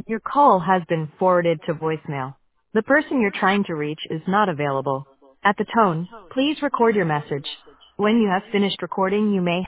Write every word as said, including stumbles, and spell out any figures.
Your call has been forwarded to voicemail. The person you're trying to reach is not available. At the tone, please record your message. When you have finished recording, you may